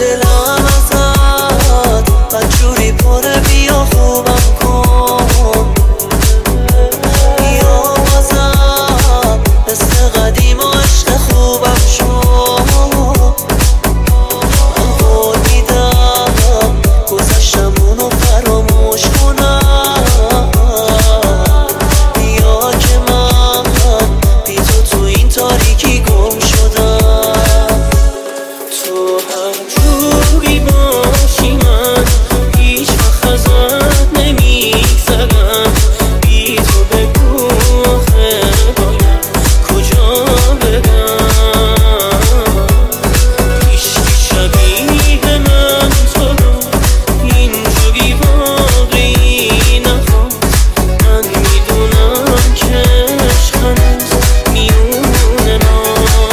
دلم ازت بدجوری پره، بیا خوبم کن، بیا بازم مثل قدیم و عشق خوبم شد. من قول میدم گذشتمونو فراموش کنم، بیا که من بی تو این تاریکی گم شدم. تو هم جوری باشی من هیچ وقت ازت نمیگذرم، بی تو بگو آخه باید کجا بگم. هیچکی شبیه من تو رو اینجوری واقعی نخواد. من میدونم که عشق هنوز میونه ما.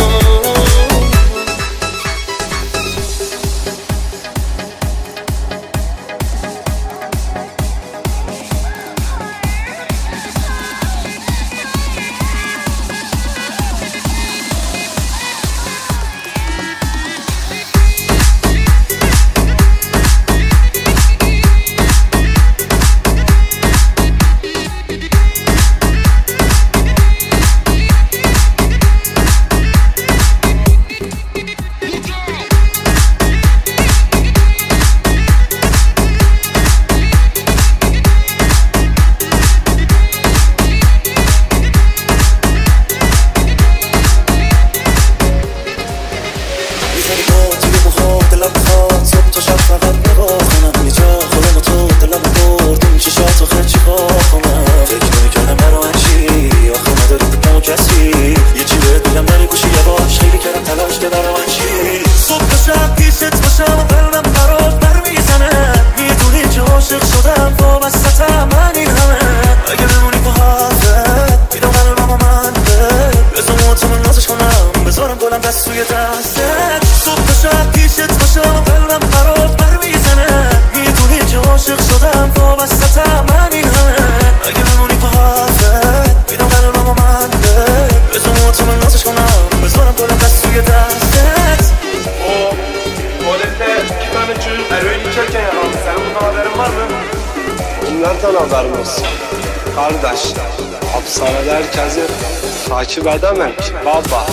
Kardeş, hapishanede herkesi takip edemem ki baba.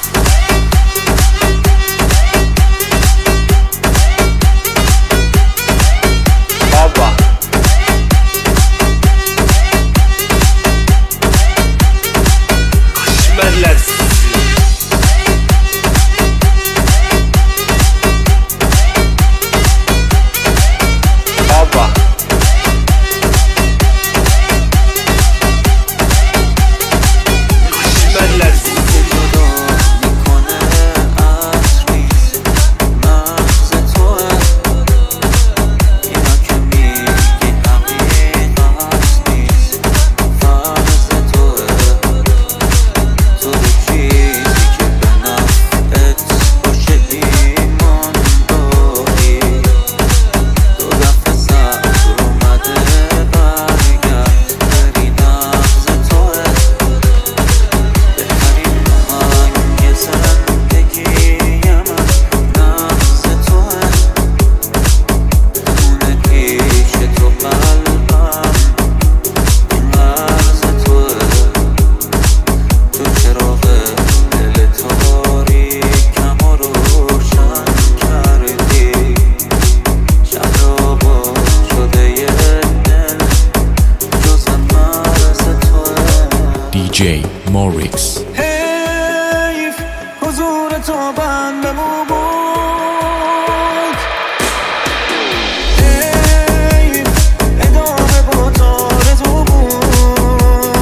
Baba. Kaşmerler sizi. Baba. DJ Morix. حیف حضور تو بندمو بود، حیف ادامه با تارزو بود،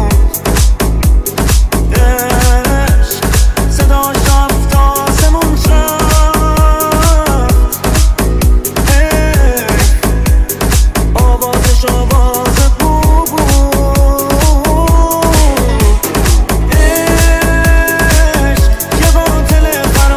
عشق صداش رفت آسمون شد، حیف آوازش آواز عشق یه قاتل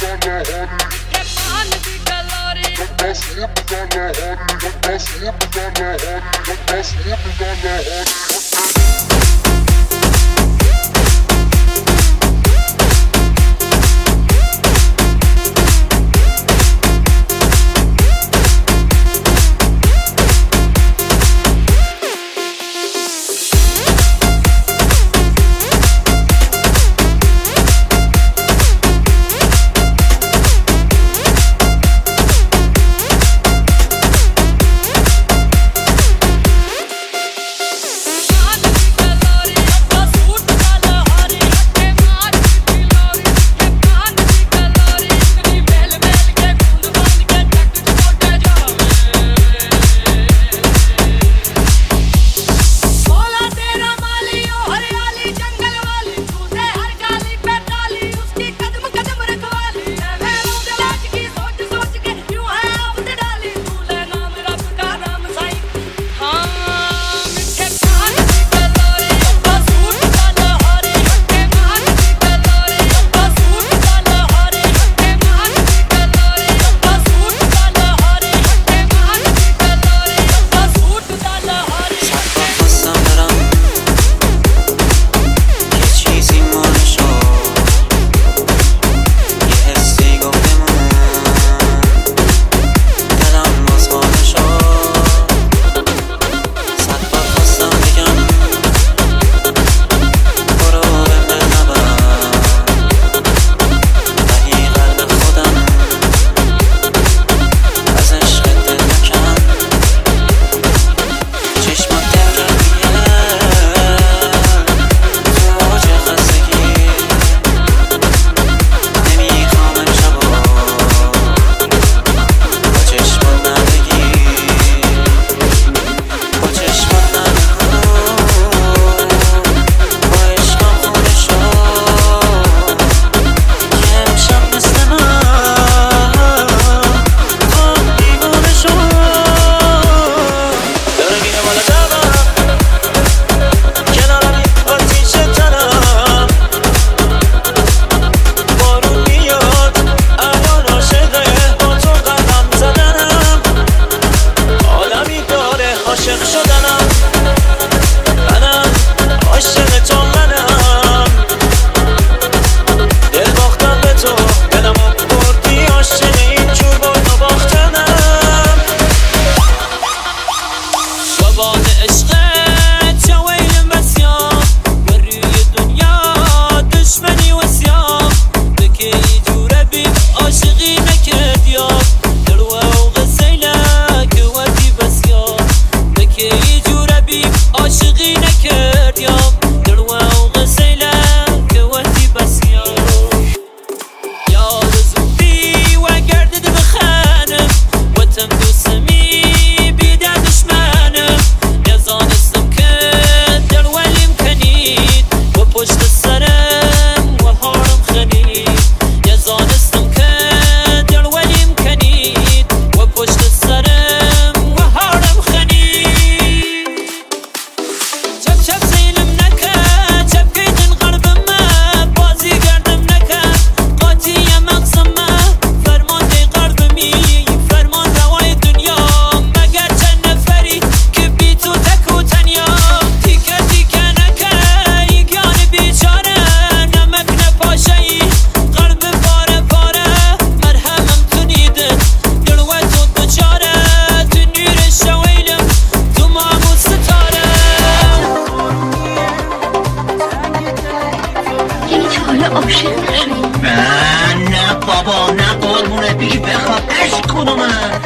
نه بابا نه قربونت بگی بخواب عشق کدومه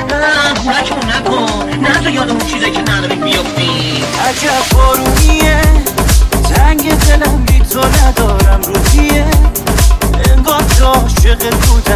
نه گولکمون نکن نه تو یاد اون چیزه که نداری بیافتی عجب بارونیه تنگ دلم بی تو ندارم روحیه انگار که عاشق کوته